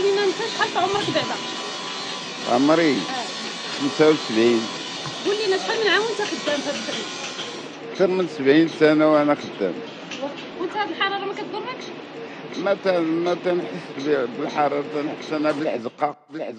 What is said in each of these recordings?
لينا انت شحال في عمرك دابا؟ عمري 75. قول لينا شحال من عام وانت خدام في هذا الدرب؟ أكثر من 70 سنة وأنا خدام. وانت هاد الحراره ما كتضركش؟ ما تنحس بالحرارة، تنحس أنا بالعزقاق.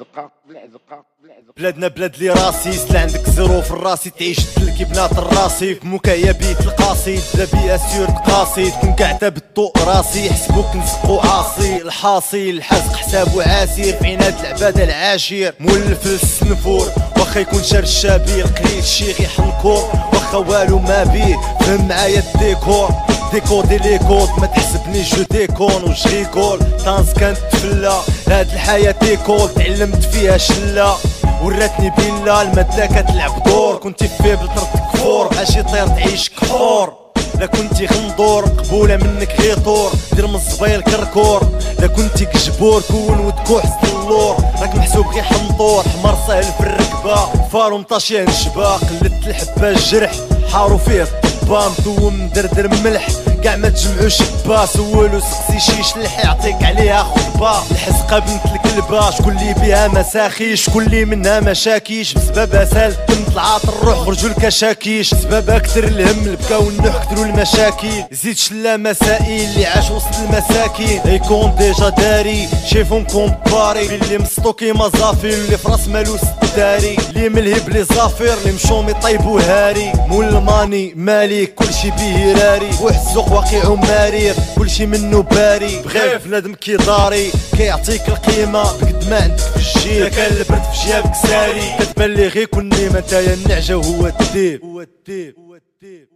بلادنا بلاد لي راسي سلا عندك زرو في الراسي تعيش تلكي بنات الراسي في مكايبيت القاصي بلا اسيور قاصي تكون قاعدة بالطوء راسي يحسبوك نسقو عاصي الحاصي الحزق حسابو عاسير في عناد العبادة العاشير مولف للسنفور واخا يكون شار الشابير قليل الشيخ يحنكور واخا والو ما بيه فهم معايا الديكور ديكودي لي كود ما تحسبني جو ديكون وش ريكول طانس كانت تفلا هاد الحياة ديكول تعلمت فيها شلة وراتني بيلا المادة كتلعب دور كنتي فيبل طرد كفور عاشي طير تعيش كحور لا كنتي غندور مقبولة منك غير طور دير من الزبايل كركور لا كنتي كجبور كون ودكو حسن اللور راك محسوب غير حنطور حمار سهل في الركبة فارو مطاشيه نشبا قلت الحبة الجرح حارو فيه الطبا مدوم مدردر ملح كاع ما تجمعو شبا سولو سقسي شيش لح يعطيك عليها خطبة الحزقة بنت الكلبة شكون لي بيها مساخي شكون لي منها مشاكيش بسببها سالت بنت العاطر روح خرجو الكشاكيش بسببها كتر الهم البكا والنوح كترو المشاكل زيد شلا مسائل اللي عاش وسط المساكين يكون ديجا داري شيفهم كومباري اللي مستوكي مزافير اللي فراس مالو ستداري اللي ملهب لي زافير اللي مشومي طيبو هاري مول الماني مالك كلشي بيه راري وحزق واقع مريض كلشي منو باري بغير بنادم كي داري كيعطيك القيمة بقد ما عندك في الجيب كان البرد في جيبك ساري كتبان لي غير كل نيمة نتايا النعجة وهو الديب